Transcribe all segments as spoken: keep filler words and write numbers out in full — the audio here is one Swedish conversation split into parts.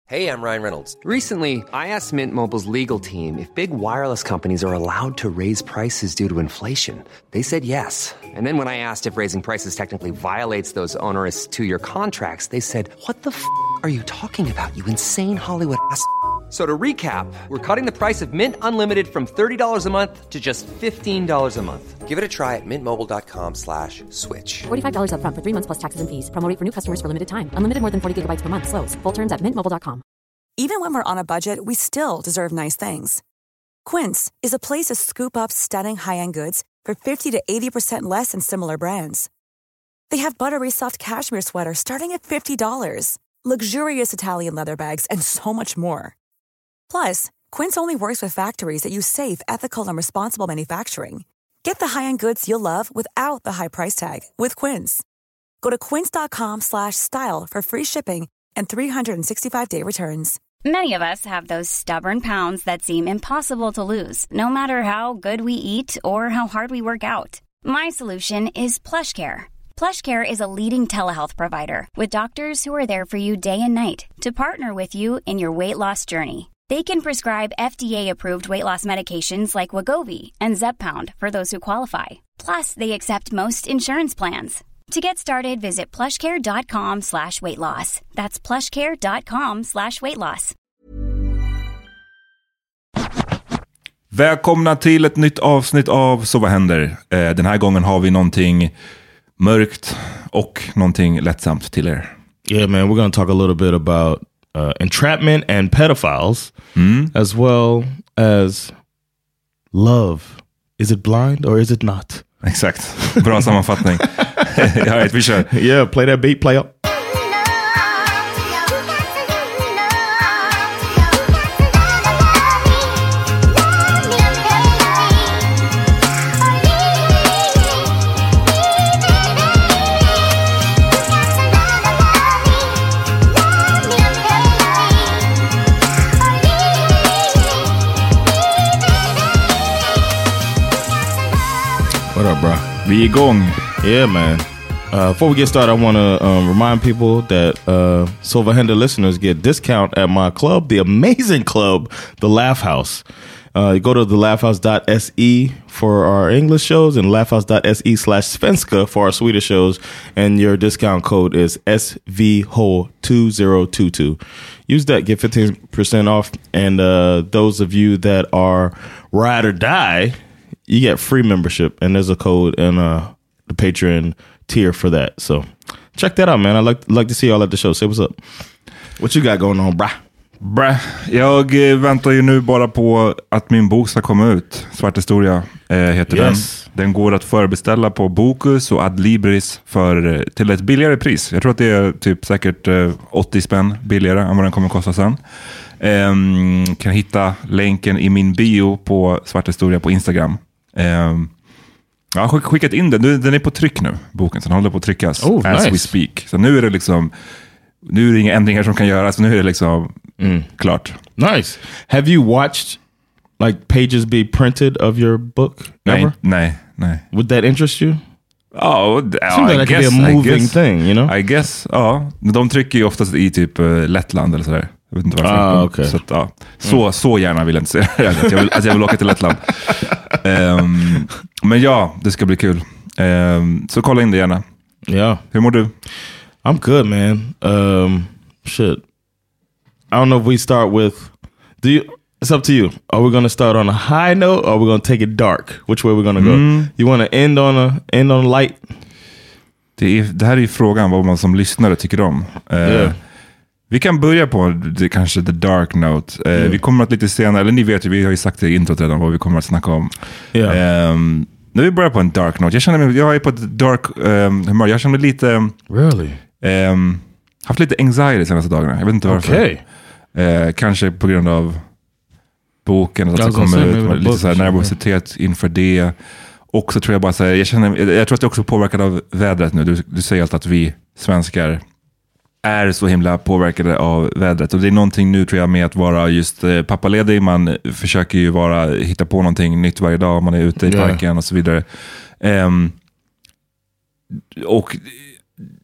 Hey, I'm Ryan Reynolds. Recently, I asked Mint Mobile's legal team if big wireless companies are allowed to raise prices due to inflation. They said yes. And then when I asked if raising prices technically violates those onerous two-year contracts, they said, what the f*** are you talking about, you insane Hollywood ass f- So to recap, we're cutting the price of Mint Unlimited from thirty dollars a month to just fifteen dollars a month. Give it a try at mintmobile.com slash switch. forty-five dollars up front for three months plus taxes and fees. Promo rate for new customers for limited time. Unlimited more than forty gigabytes per month. Slows full terms at mint mobile dot com. Even when we're on a budget, we still deserve nice things. Quince is a place to scoop up stunning high-end goods for fifty to eighty percent less than similar brands. They have buttery soft cashmere sweaters starting at fifty dollars, luxurious Italian leather bags, and so much more. Plus, Quince only works with factories that use safe, ethical, and responsible manufacturing. Get the high-end goods you'll love without the high price tag with Quince. Go to quince.com slash style for free shipping and three sixty-five day returns. Many of us have those stubborn pounds that seem impossible to lose, no matter how good we eat or how hard we work out. My solution is PlushCare. PlushCare is a leading telehealth provider with doctors who are there for you day and night to partner with you in your weight loss journey. They can prescribe F D A-approved weight loss medications like Wegovy and Zepbound for those who qualify. Plus, they accept most insurance plans. To get started, visit plushcare.com slash weight loss. That's plushcare.com slash weight loss. Välkomna till ett nytt avsnitt av Så vad händer? Eh, den här gången har vi någonting mörkt och någonting lättsamt till er. Yeah, man, we're going to talk a little bit about uh, entrapment and pedophiles, mm. as well as love. Is it blind or is it not? Exakt. Bra sammanfattning. All right, vi kör. Yeah, play that beat, play up. What up, bro? Vi är igång. Yeah, man. Uh, before we get started, I want to um, remind people that uh, So vad händer listeners get discount at my club, the amazing club, The Laugh House. Uh, you go to the laugh house dot s e for our English shows and laugh house dot s e slash svenska for our Swedish shows. And your discount code is S V H O two zero two two. Use that, get fifteen percent off. And uh, those of you that are ride or die, you get free membership. And there's a code in uh, the Patreon tier for that. So check that out, man. I like like to see y'all at the show. Say what's up. What you got going on, brah? Brah. Jag eh, väntar ju nu bara på att min bok ska komma ut. Svart historia eh, heter Yes. den. Den går att förbeställa på Bokus och Adlibris för, eh, till ett billigare pris. Jag tror att det är typ säkert eh, åttio spänn billigare än vad den kommer kosta sen. Eh, kan hitta länken i min bio på Svart historia på Instagram. Eh, Jag har skickat in den. Den är på tryck nu, boken. Så den håller på att tryckas oh, as nice. we speak. Så nu är det liksom, nu är det inga ändringar som kan göras. Nu är det liksom mm. klart. Nice. Have you watched like pages be printed of your book? Nej, ever? nej, nej. Would that interest you? Oh, Seems like that could be a moving guess, thing, you know? I guess, ja. De trycker ju oftast i typ uh, Lettland eller sådär. Jag vet inte varför. Ah, okay. Så, att, ja. så, mm. så gärna vill jag inte säga det. Att jag vill, att jag vill åka till Lettland. um, men ja, det ska bli kul. Um, så kolla in det gärna. Yeah. Hur mår du? I'm good, man. Um, shit. I don't know if we start with... Do you... It's up to you. Are we going to start on a high note or are we going to take it dark? Which way are we going to go? Mm. You want to end on a end on a light? Det, är, det här är ju frågan vad man som lyssnare tycker om. Uh, yeah. Vi kan börja på det, kanske the dark note. Uh, mm. Vi kommer att lite senare, eller ni vet ju, vi har ju sagt det i introt redan vad vi kommer att snacka om. Yeah. Um, när vi börjar på en dark note, jag känner mig, jag är på ett dark um, humör. Jag känner mig lite... Really? Um, haft lite anxiety de senaste dagarna. Jag vet inte varför. Okay. Uh, kanske på grund av boken att det kommer ut. Lite så här nervositet inför det. Och så tror jag bara så här, jag, känner, jag tror att det är också påverkad av vädret nu. Du, du säger alltid att vi svenskar är så himla påverkade av vädret. Och det är någonting nu tror jag med att vara just eh, pappaledig. Man försöker ju vara, hitta på någonting nytt varje dag. Man är ute i parken yeah. och så vidare. Um, och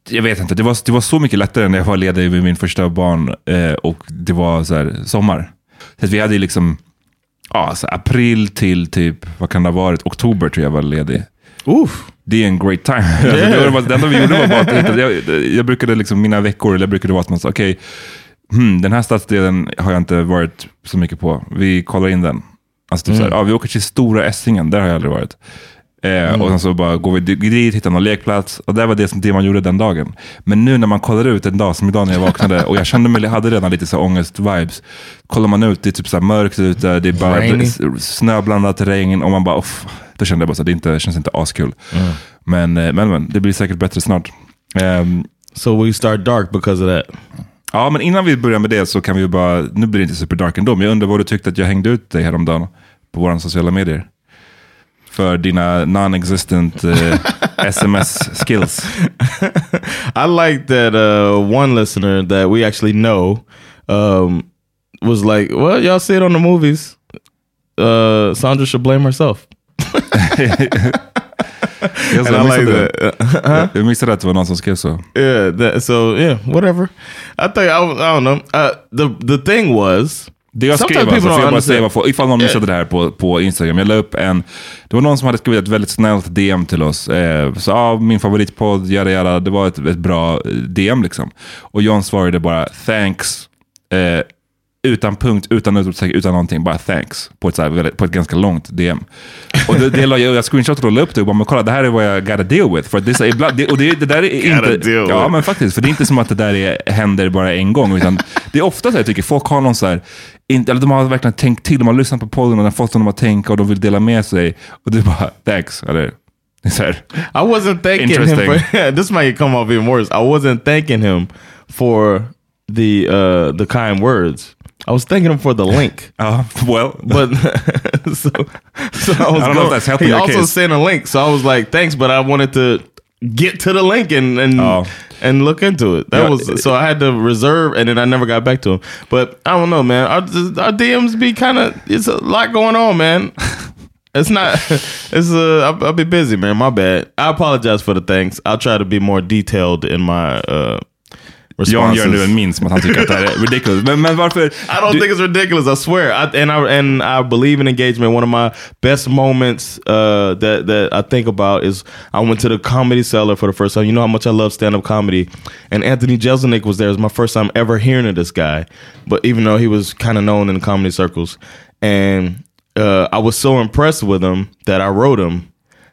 jag vet inte, det var, det var så mycket lättare när jag var ledig med min första barn eh, och det var så här sommar. Så att vi hade liksom ja, så april till typ, vad kan det ha varit? Oktober tror jag var ledig. Uff. Det är en great time. Yeah. Alltså, det, var, det enda vi gjorde var bara att jag, jag brukade liksom, mina veckor, eller jag brukade vara att man sa, okej, okay, hmm, den här stadsdelen har jag inte varit så mycket på. Vi kollar in den. Alltså typ mm. så här, ja, vi åker till Stora Essingen, där har jag aldrig varit. Eh, mm. Och sen så bara går vi dit, hittar någon lekplats. Och det var det som det man gjorde den dagen. Men nu när man kollar ut en dag, som idag när jag vaknade, och jag kände mig, hade redan lite så ångest-vibes. Kollar man ut, det är typ så här mörkt ute, det är bara Rainy. snöblandat regn, och man bara, off, då kände jag bara så det inte, känns inte askul. Mm. Men, men, men det blir säkert bättre snart. Um, so we start dark because of that. Ja, men innan vi börjar med det så kan vi ju bara, nu blir det inte super dark ändå, men jag undrar vad du tyckte att jag hängde ut dig häromdagen på våra sociala medier. För dina non-existent uh, S M S skills. I like that uh, one listener that we actually know um, was like, well, y'all see it on the movies. Uh, Sandra should blame herself. Yes, and I like that. Uh, jag missade att det var någon som skrev så. Yeah, that, so yeah, whatever. I think, I, I don't know. Uh, the, the thing was... Det jag skrev alltså, för jag bara säga varför, ifall någon missade det här på, på Instagram. Jag la upp en, det var någon som hade skrivit ett väldigt snällt D M till oss. Eh, så ja, min favoritpodd, jada jada, det var ett, ett bra D M liksom. Och John svarade bara, thanks, eh, utan punkt, utan utropstecken, utan någonting, bara thanks, på ett, så här, väldigt, på ett ganska långt D M. Och det, det la jag, jag screenshotade och la upp det och bara, men kolla, det här är vad jag gotta deal with. För det, är ibland, det, och det, det där är inte, ja men faktiskt, för det är inte som att det där är, händer bara en gång, utan det är ofta så jag tycker, folk har någon så här, inte, eller de har verkligen tänkt till, de har lyssnat på podden och de har fått dem att tänka och de vill dela med sig, och det är bara, thanks, eller så här, I wasn't thanking him for, this might come off even worse, I wasn't thanking him for the, uh, the kind words. I was thanking him for the link. Uh, well, but so, so I was I don't going, know if that's helping he your also case. sent a link, so I was like, thanks, but I wanted to get to the link and and, oh. and look into it. That yeah. was so I had to reserve, and then I never got back to him. But I don't know, man. Our, our D Ms be kind of, it's a lot going on, man. It's not, it's uh, I'll, I'll be busy, man. My bad. I apologize for the thanks. I'll try to be more detailed in my uh John gör nu en min som att han tycker att det här är ridiculous. Men, men varför? I don't du, think it's ridiculous, I swear. I, and, I, and I believe in engagement. One of my best moments uh, that, that I think about is I went to the Comedy Cellar for the first time. You know how much I love stand-up comedy. And Anthony Jeselnik was there. It was my first time ever hearing of this guy. But even though he was kind of known in the comedy circles. And uh, I was so impressed with him that I wrote him.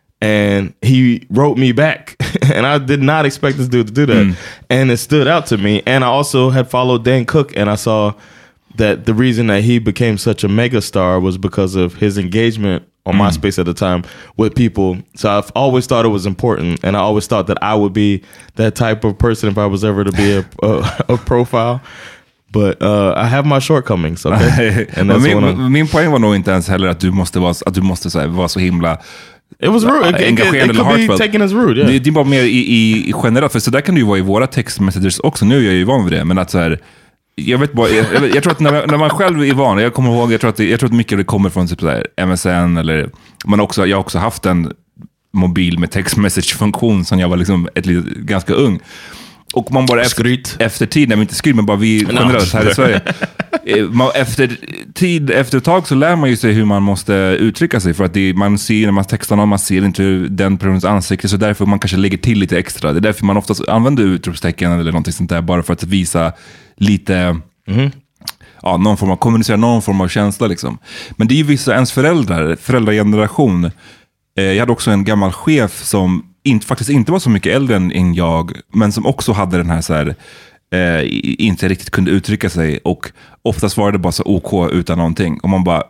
And he wrote me back. And I did not expect this dude to do that. Mm. And it stood out to me. And I also had followed Dan Cook, and I saw that the reason that he became such a megastar was because of his engagement on mm. MySpace at the time with people. So I've always thought it was important. And I always thought that I would be that type of person if I was ever to be a, a, a profile. But uh, I have my shortcomings, okay? And that's min, min poäng var nog inte ens heller att du måste vara, att du måste så här, vara så himla... It was rude. It, it, it, it could be taken as rude, yeah. Det, det är bara mer i, i, i generellt, för så där kan det ju vara i våra textmessages också. Nu är jag ju van vid det, men att så här, jag vet bara, jag, jag, jag tror att när, när man själv är van, jag kommer ihåg, jag tror att, det, jag tror att mycket av det kommer från typ så här M S N, eller man också, jag har också haft en mobil med textmessage-funktion som jag var liksom ett litet, ganska ung. Och man bara efter, efter tid, nej inte skryt, men bara vi generellt här i Sverige. Man, efter tid, efter ett tag så lär man ju sig hur man måste uttrycka sig. För att det, man ser när man textar någon, man ser inte den personens ansikte. Så därför man kanske lägger till lite extra. Det är därför man oftast använder utropstecken eller någonting sånt där. Bara för att visa lite... Mm. Ja, någon form av kommunicera, någon form av känsla liksom. Men det är ju vissa ens föräldrar, föräldrageneration. Eh, jag hade också en gammal chef som inte, faktiskt inte var så mycket äldre än jag, men som också hade den här så här, eh, inte riktigt kunde uttrycka sig, och oftast var det bara så OK utan någonting, och man bara,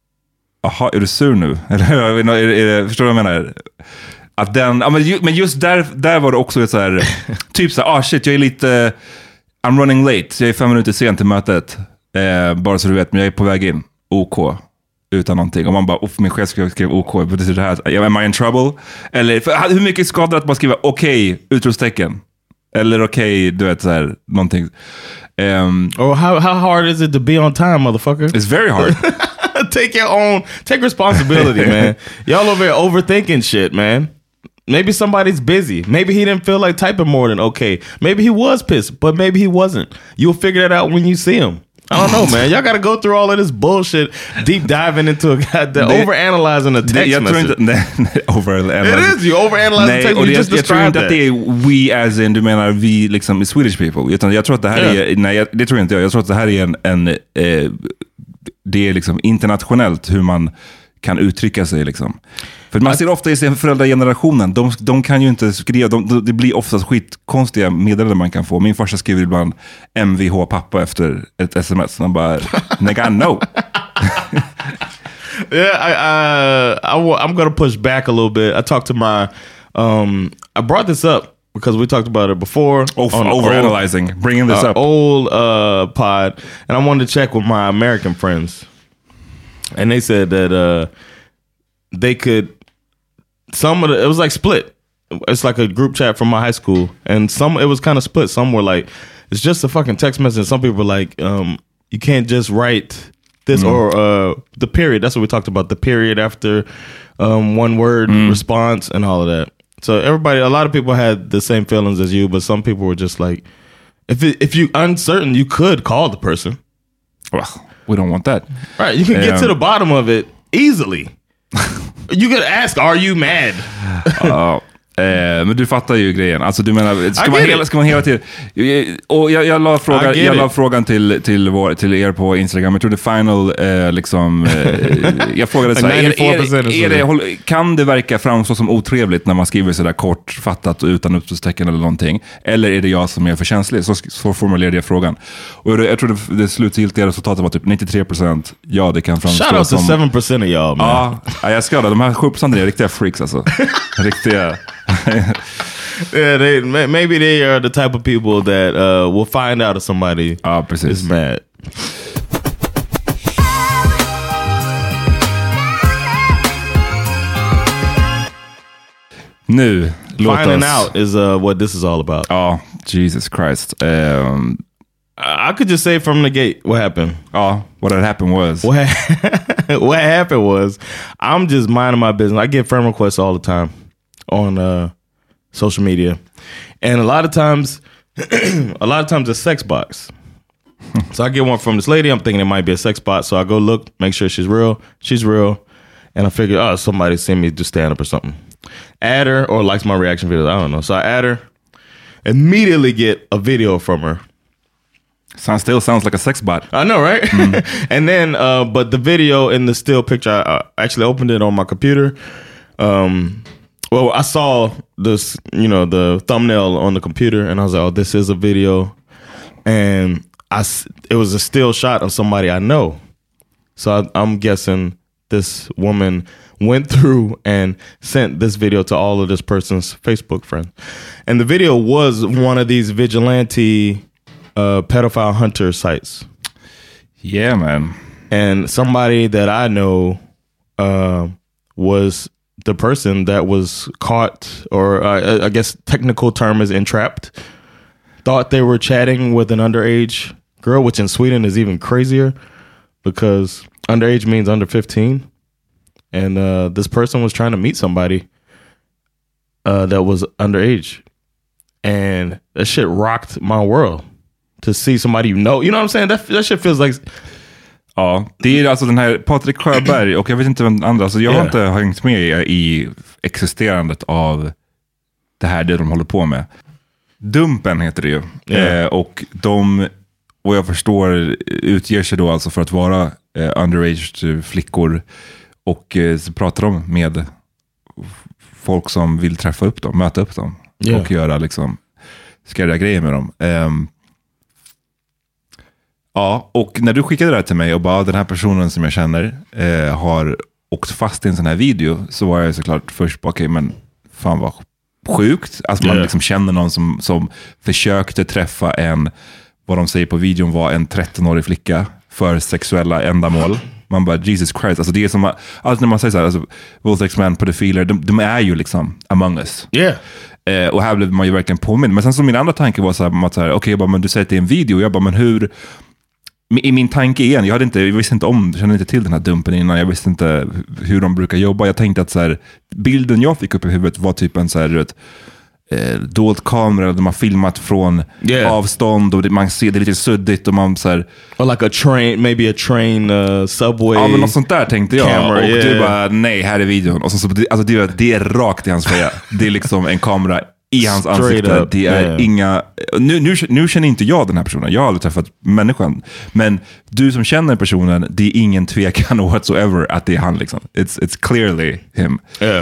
aha, är du sur nu? Eller är, är, är, förstår du vad jag menar? Att den, ja, men, ju, men just där, där var det också ett så här, typ så här, ah shit, jag är lite, I'm running late, jag är fem minuter sen till mötet, eh, bara så du vet, men jag är på väg in, OK utan någonting. Och man bara, uff, min chef skrev, skrev OK, betyder det här, am I in trouble? Eller, för, hur mycket skadar att man skriver okej, okay, utropstecken? Eller okej, okay, du vet så här, någonting. Um, or how, how hard is it to be on time, motherfucker? It's very hard. Take your own, take responsibility, man. Y'all over here overthinking shit, man. maybe somebody's busy. Maybe he didn't feel like typing more than okay. Maybe he was pissed, but maybe he wasn't. You'll figure that out when you see him. I don't know, man. Y'all gotta go through all of this bullshit, deep diving into a goddamn overanalyzing a text det, jag message. Tror inte, nej, overanalyzing. It is, you overanalyze the text. Och you det, just jag tror inte that. att det är we as in, du menar vi liksom Swedish people. Utan jag tror att det här yeah. är, nej jag, det tror inte jag. Jag tror att det här är en, en eh, det är liksom internationellt hur man kan uttrycka sig liksom. För man ser ofta i sin föräldragenerationen, de, de kan ju inte skriva, de, de, det blir oftast skitkonstiga meddelanden man kan få. Min farsa skriver ibland M V H pappa efter ett sms. Han bara, nigga, no. yeah, I, I, I, I'm gonna push back a little bit. I talked to my, um, I brought this up because we talked about it before. Oh, on overanalyzing, old, bringing this uh, up. Old uh, pod, and I wanted to check with my American friends. And they said that uh, they could, some of the, it was like split. It's like a group chat from my high school. And some, it was kind of split. Some were like, it's just a fucking text message. Some people were like, um, you can't just write this mm. or uh, the period. That's what we talked about. The period after um, one word mm. response and all of that. So everybody, a lot of people had the same feelings as you, but some people were just like, if it, if you're uncertain, you could call the person. Well, we don't want that. Right, you can get um, to the bottom of it easily. You could ask, are you mad? uh, eh, men du fattar ju grejen. Alltså du menar, ska man hela, ska man hela tiden... Och jag, jag la frågan, jag la frågan till, till, vår, till er på Instagram. Jag tror det final eh, liksom... Eh, jag frågade så här, är, är, är det, kan det verka framstå som otrevligt när man skriver sådär kortfattat och utan utropstecken eller någonting? Eller är det jag som är för känslig? Så, så formulerade jag frågan. Och jag, jag tror det, det slutgiltiga resultatet var typ nittiotre procent. Ja, det kan framstå som... Shout out to seven percent of y'all, man. Ja, jag ska det. De här sju procent är riktiga freaks alltså. Riktiga... Yeah, they, maybe they are the type of people that uh, will find out if somebody ah, precis. is mad. Nu, låt Finding oss... out is uh, what this is all about. Oh, Jesus Christ. Um, I could just say from the gate what happened. Oh, what had happened was... What, ha- what happened was, I'm just minding my business. I get friend requests all the time on uh, social media. And a lot of times, a lot of times it's sex bots. So I get one from this lady. I'm thinking it might be a sex bot. So I go look, make sure she's real. She's real. And I figure, oh, somebody sent me to stand up or something. Add her or likes my reaction videos. I don't know. So I add her. Immediately get a video from her. Sounds still sounds like a sex bot. I know, right? Mm. And then, uh, but the video in the still picture, I, I actually opened it on my computer. Um, well, I saw this, you know, the thumbnail on the computer, and I was like, oh, this is a video. And I, it was a still shot of somebody I know. So I, I'm guessing this woman went through and sent this video to all of this person's Facebook friends. And the video was one of these vigilante uh, pedophile hunter sites. Yeah, man. And somebody that I know uh, was the person that was caught, or uh, I guess technical term is entrapped, thought they were chatting with an underage girl, which in Sweden is even crazier because underage means under fifteen. And uh, this person was trying to meet somebody uh, that was underage. And that shit rocked my world. To see somebody you know. You know what I'm saying? That, that shit feels like... Ja, det är alltså den här Patrik Sjöberg och jag vet inte vem andra. Alltså jag har yeah. inte hängt med i, i existerandet av det här det de håller på med. Dumpen heter det ju. Yeah. Eh, och de, och jag förstår, utger sig då alltså för att vara eh, underage flickor. Och eh, så pratar de med folk som vill träffa upp dem, möta upp dem. Yeah. Och göra liksom skrädda grejer med dem. Eh, Ja, och när du skickade det här till mig och bara den här personen som jag känner eh, har åkt fast i en sån här video, så var jag såklart först bara, okej, okay, men fan vad sjukt. Alltså man yeah. liksom känner någon som, som försökte träffa en, vad de säger på videon var en trettonårig flicka för sexuella ändamål. Man bara, Jesus Christ. Alltså det är som, alltså när man säger så här, alltså, våldtäktsmän, pedofiler, de, de är ju liksom among us. Yeah. Eh, och här blev man ju verkligen påminn. Men sen så min andra tanke var så här, så här okej, okay, men du säger att det är en video. Jag bara, men hur... i min tanke igen, jag, hade inte, jag visste inte om, kände inte till den här dumpen innan, jag visste inte hur de brukar jobba. Jag tänkte att så här, bilden jag fick upp i huvudet var typ en så här, ett, eh, dold kamera, de har filmat från yeah. avstånd och det, man ser det lite suddigt och man så här, or like a train, maybe a train uh, subway. Ja, men något sånt där tänkte jag. Camera, och yeah. du bara, nej, här är videon. Och så, så, alltså, det, det är rakt i hans feja. Det är liksom en kamera i hans Straight ansikte. Up. Det är yeah. inga... Nu, nu, nu känner inte jag den här personen. Jag har aldrig träffat människan. Men du som känner personen, det är ingen tvekan whatsoever att det är han. Liksom. It's, it's clearly him. Yeah.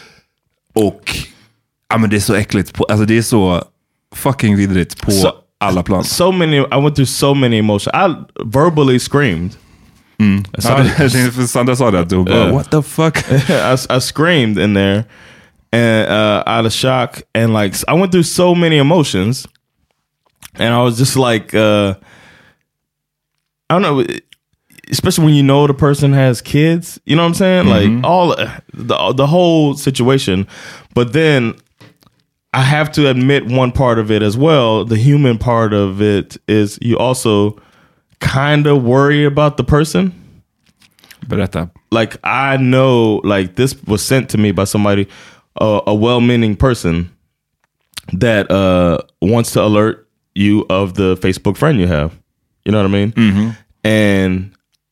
Och ja, men det är så äckligt. På, alltså det är så fucking vidrigt på so, alla plan. So many, I went through so many emotions. I verbally screamed. Mm. Sandra, Sandra sa det att du bara, uh, what the fuck? I, I screamed in there. And uh, out of shock, and like I went through so many emotions, and I was just like, uh, I don't know, especially when you know the person has kids, you know what I'm saying? Mm-hmm. Like all the the whole situation. But then I have to admit one part of it as well. The human part of it is you also kind of worry about the person. Berätta. Like I know, like this was sent to me by somebody. Uh, a well-meaning person that uh, wants to alert you of the Facebook friend you have. You know what I mean? Mm-hmm. And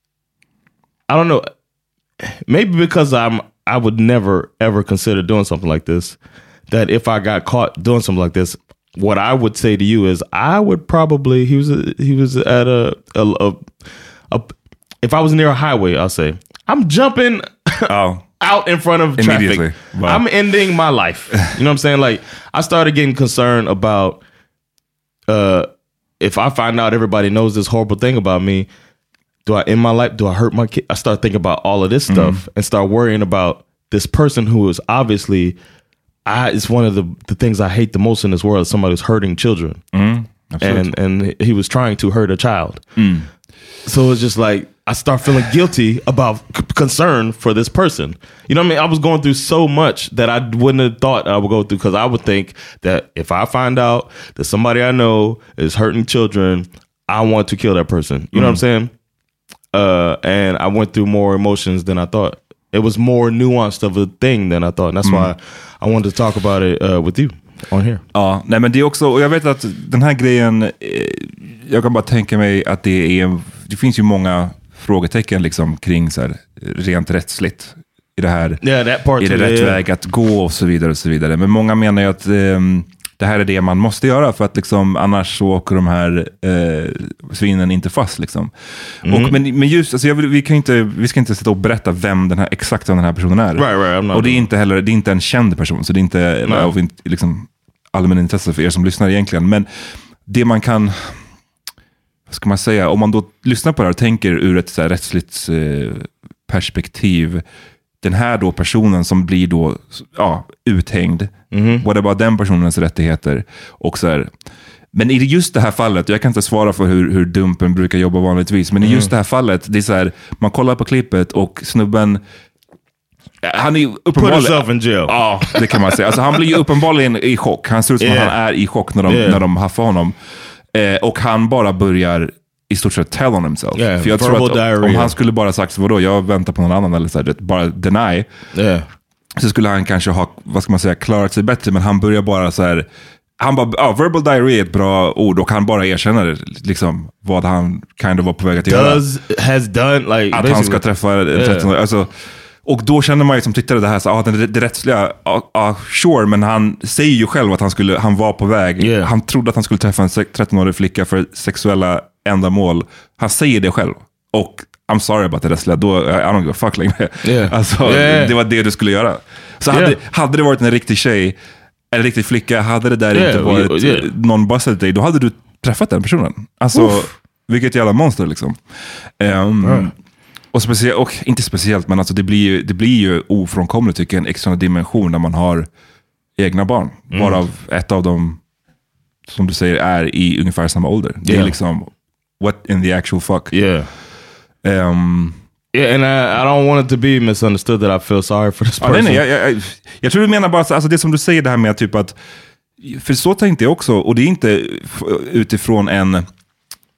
I don't know, maybe because I'm, I would never ever consider doing something like this, that if I got caught doing something like this, what I would say to you is I would probably, he was, a, he was at a, a, a, a, if I was near a highway, I'll say, I'm jumping. Oh. Out in front of traffic. Wow. I'm ending my life. You know what I'm saying? Like, I started getting concerned about uh, if I find out everybody knows this horrible thing about me, do I end my life? Do I hurt my kid? I start thinking about all of this mm. stuff and start worrying about this person who is obviously, I, it's one of the, the things I hate the most in this world, is somebody who's hurting children. Mm. And, and he was trying to hurt a child. Mm. So it's just like, I start feeling guilty about c- concern for this person. You know what I mean? I was going through so much that I wouldn't have thought I would go through, because I would think that if I find out that somebody I know is hurting children, I want to kill that person. You know mm. what I'm saying? Uh, and I went through more emotions than I thought. It was more nuanced of a thing than I thought. And that's mm. why I wanted to talk about it uh, with you on here. Ja, nej men det är också, och jag vet att den här grejen, eh, jag kan bara tänka mig att det är, det finns ju många frågetecken liksom kring så här, rent rättsligt i det här, yeah, that part är det rätt väg att gå och så vidare och så vidare. Men många menar ju att um, det här är det man måste göra, för att liksom, annars så åker de här uh, svinen inte fast liksom. Mm. Och, men, men just, alltså jag vill, vi, kan inte, vi ska inte sitta och berätta vem den här, exakt vem den här personen är. Right, right, och det är inte heller, det är inte en känd person, så det är inte no. av liksom, allmän intresse för er som lyssnar egentligen. Men det man kan, ska man säga, om man då lyssnar på det här och tänker ur ett så här rättsligt eh, perspektiv, den här då personen som blir då ja, uthängd, mm-hmm. what about den personens rättigheter och så här. Men i just det här fallet, jag kan inte svara för hur, hur Dumpen brukar jobba vanligtvis, men mm. i just det här fallet, det är så här, man kollar på klippet och snubben, han är uppenbarligen... Put himself in jail. Ja, det kan man säga. Alltså, han blir ju uppenbarligen i chock. Han ser ut som yeah. att han är i chock när de, yeah. när de haffar honom. Eh, och han bara börjar i stort sett tell on himself. Yeah, för jag tror att diarrhea. Om han skulle bara sagt, vadå, jag väntar på någon annan, eller så här, bara deny, yeah. så skulle han kanske ha, vad ska man säga, klarat sig bättre. Men han börjar bara så här, han bara, ja, verbal diarrhea är ett bra ord, och han bara erkänner liksom vad han kind of var på väg att göra. Does, has done, like, att han ska träffa en yeah. tretton år, alltså. Och då känner man ju som tittare det här, så, ah, det, det rättsliga, ah, ah, sure, men han säger ju själv att han, skulle, han var på väg. Yeah. Han trodde att han skulle träffa en tretton-årig flicka för sexuella ändamål. Han säger det själv. Och I'm sorry about det rättsliga, då, I don't give a fuck längre. Yeah. Alltså, yeah. det var det du skulle göra. Så yeah. hade, hade det varit en riktig tjej, en riktig flicka, hade det där yeah. inte varit yeah. någon bussade dig, då hade du träffat den personen. Alltså, Oof. vilket jävla monster liksom. Um, mm. Och, speciellt, och inte speciellt, men alltså det blir ju, det blir ju ofrånkomligt, tycker jag, en extra dimension när man har egna barn. Mm. Varav ett av dem, som du säger, är i ungefär samma ålder. Det yeah. är liksom, what in the actual fuck? Yeah. Um, yeah, and I, I don't want it to be misunderstood that I feel sorry for this person. Ja, nej, nej, jag, jag, jag tror du menar bara, alltså det som du säger det här med typ att, för så tänkte jag också, och det är inte utifrån en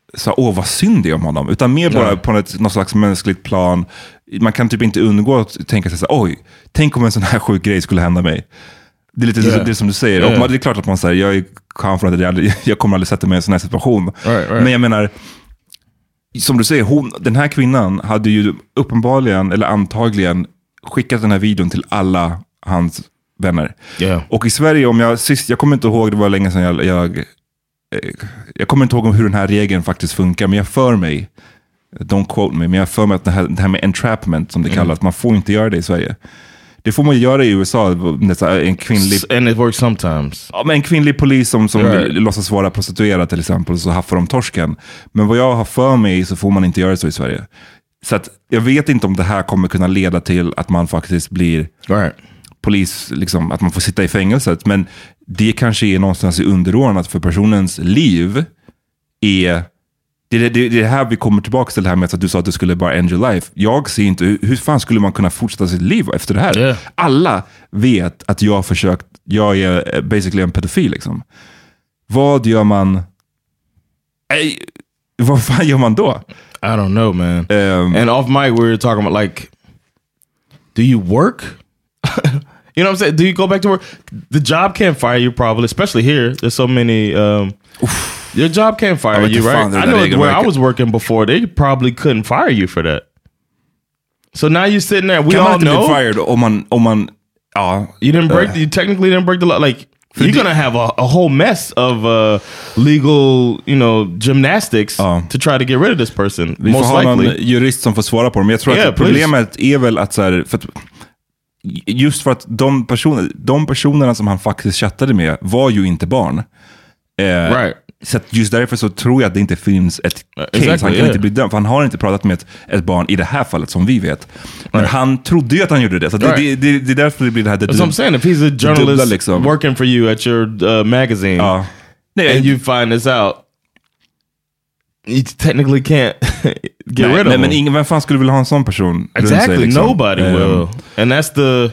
så åh vad synd det är om honom, utan mer bara ja. på ett, något slags mänskligt plan. Man kan typ inte undgå att tänka sig så oj, tänk om en sån här sjuk grej skulle hända mig. Det är lite yeah. det som du säger. Yeah. Och man, det är klart att man säger, jag är confident, jag, jag kommer aldrig sätta mig i en sån här situation. Right, right. Men jag menar, som du säger, hon, den här kvinnan hade ju uppenbarligen, eller antagligen, skickat den här videon till alla hans vänner. Yeah. Och i Sverige, om jag sist, jag kommer inte ihåg, det var länge sedan jag, jag, jag kommer inte ihåg hur den här regeln faktiskt funkar, men jag för mig, don't quote me, men jag för mig att det här, det här med entrapment, som det mm. kallas, man får inte göra det i Sverige. Det får man göra i U S A, en kvinnlig... And it works sometimes. Ja, men en kvinnlig polis som, som right. låtsas vara prostituerad till exempel, så haffar de torsken. Men vad jag har för mig så får man inte göra så i Sverige. Så att jag vet inte om det här kommer kunna leda till att man faktiskt blir right. polis, liksom, att man får sitta i fängelset. Men det kanske är någonstans i underordnat, för personens liv är... Det är det, det här vi kommer tillbaka till, det här med att du sa att du skulle bara end your life. Jag ser inte, hur, hur fan skulle man kunna fortsätta sitt liv efter det här? Yeah. Alla vet att jag har försökt, jag är basically en pedofil liksom. Vad gör man? Ej, vad fan gör man då? I don't know, man. Um, And off mic we were talking about, like, do you work? You know what I'm saying? Do you go back to work? The job can't fire you probably, especially here. There's so many... Um, your job can't fire you, right? I know where I was working before, they probably couldn't fire you for that. So now you're sitting there, we kan all man inte know... bli fired om man... Om man ja, you didn't break... Uh, the, you technically didn't break the law. Like, you're det, gonna have a, a whole mess of uh, legal, you know, gymnastics uh, to try to get rid of this person. Vi most får ha likely. någon jurist som får svara på dem. Jag tror yeah, att problemet please. är väl att så här... För att, just för att de, personer, de personerna som han faktiskt chattade med var ju inte barn. Eh, right. Så att just därför så tror jag att det inte finns ett case. Exactly, han kan yeah. inte bli dömd, för han har inte pratat med ett, ett barn i det här fallet som vi vet. Men right. han trodde ju att han gjorde det. Så right. det, det, det är därför det blir det här. Det, That's what I'm saying. If he's a journalist dubbla, liksom. working for you at your uh, magazine uh, nej, and you find this out, you technically can't get nej, rid of nej, him. Men ingen, vem fan skulle vilja ha en sån person? Exactly, sig, liksom. nobody um, will. And that's the...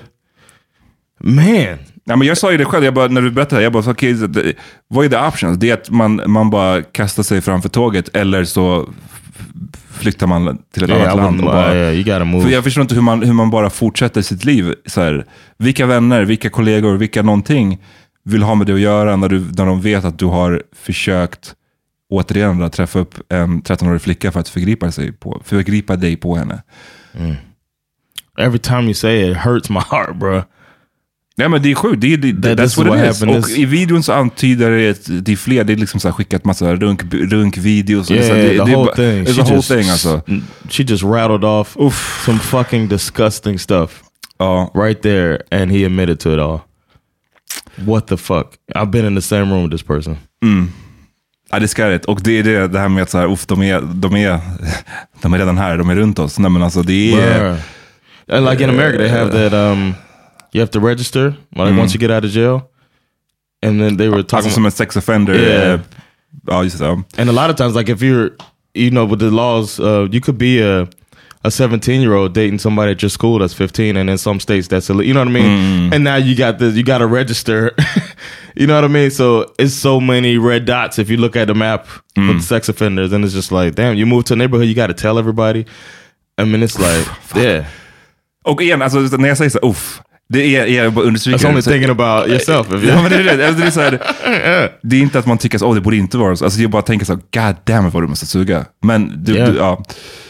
Man... Ja, men jag sa ju det själv, jag bara, när du berättade, jag bara, okej, okay, vad är the options? Det är att man, man bara kastar sig framför tåget, eller så flyttar man till ett yeah, annat land. Och bara, yeah, you gotta move. För jag förstår inte hur man, hur man bara fortsätter sitt liv. Så här, vilka vänner, vilka kollegor, vilka någonting vill ha med det att göra när, du, när de vet att du har försökt återigen då, träffa upp en trettonårig flicka för att förgripa, sig på, förgripa dig på henne. Mm. Every time you say it, it hurts my heart, bro. Nej, men det är sjukt. Det, det, that that's what, what it is. Och is... i videon så antyder det att det är fler. Det är liksom så här skickat massa runk, runkvideos. Yeah, så det, the det, whole det, thing. It's She a whole just, thing alltså. She just rattled off Oof. some fucking disgusting stuff. Ja. Right there. And he admitted to it all. What the fuck? I've been in the same room with this person. Mm. Ja, det är skarrigt. Och det är det, det här med att så här, uff, de, är, de, är, de är redan här. De är runt oss. Nej, men alltså det är... And like in America they have that... Um, you have to register like mm. once you get out of jail. And then they were talking alltså som en sex offender. Yeah. Ja, just det. And a lot of times, like if you're, you know, with the laws, uh, you could be a a seventeen-year-old dating somebody at your school that's fifteen, and in some states that's illegal. You know what I mean? Mm. And now you got this, you got to register. You know what I mean? So it's so many red dots if you look at the map mm. with sex offenders, and it's just like, damn, you move to a neighborhood, you got to tell everybody. I mean, it's like, yeah. Och igen, alltså när jag säger så, uff. Det är, jag bara understryker. That's only thinking about yourself. If ja, men det, är det. Alltså, det, är så här, det är inte att man tycker så, oh, det borde inte vara så. Alltså jag bara tänker så, god damn it vad du måste suga. Men du, yeah. du ja.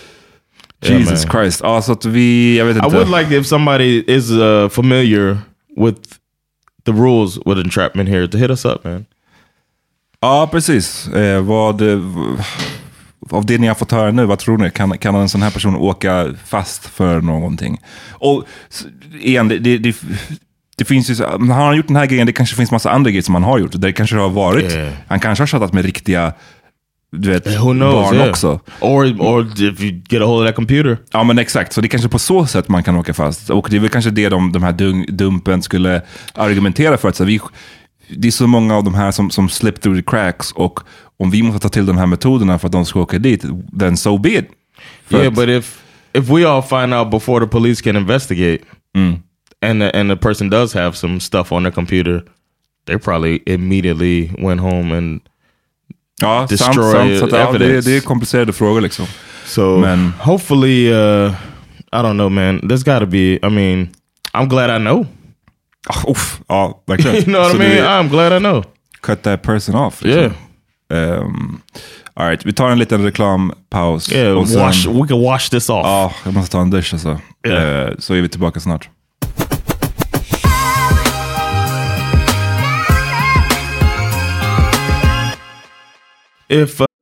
Jesus yeah, Christ. Ja, så att vi, jag vet inte. I would like if somebody is uh, familiar with the rules with entrapment here to hit us up, man. Ja, precis. Eh, vad, av det ni har fått höra nu, vad tror ni? Kan, kan en sån här person åka fast för någonting? Och igen, det, det, det, det finns ju, har han gjort den här grejen, det kanske finns massa andra grejer som han har gjort. Det kanske har varit, yeah. han kanske har chattat med riktiga, du vet, yeah, who knows, barn yeah. också. Or, or if you get a hold of that computer. Ja, men exakt. Så det är kanske på så sätt man kan åka fast. Och det är väl kanske det de, de här dun, dumpen skulle argumentera för. Att så vi, det är så många av de här som, som slip through the cracks, och om vi måste ta till de här metoderna för att de ska åka dit, then so be it. Yeah, att, but if if we all find out before the police can investigate, mm. and the, and the person does have some stuff on their computer, they probably immediately went home and ja, destroy sant, sant, sant, ja, det, det är komplicerade frågor liksom. So Men. hopefully, uh, I don't know, man. There's got to be, I mean, I'm glad I know. Oh, oof, ja, verkligen. You know what so I mean? Det, I'm glad I know. Cut that person off. Liksom. Yeah. Um, all right, vi tar en liten reklampaus. Yeah, och sen, wash, we can wash this off. Ja, jag måste ta en dusch alltså. Yeah. Uh, så är vi tillbaka snart. If uh,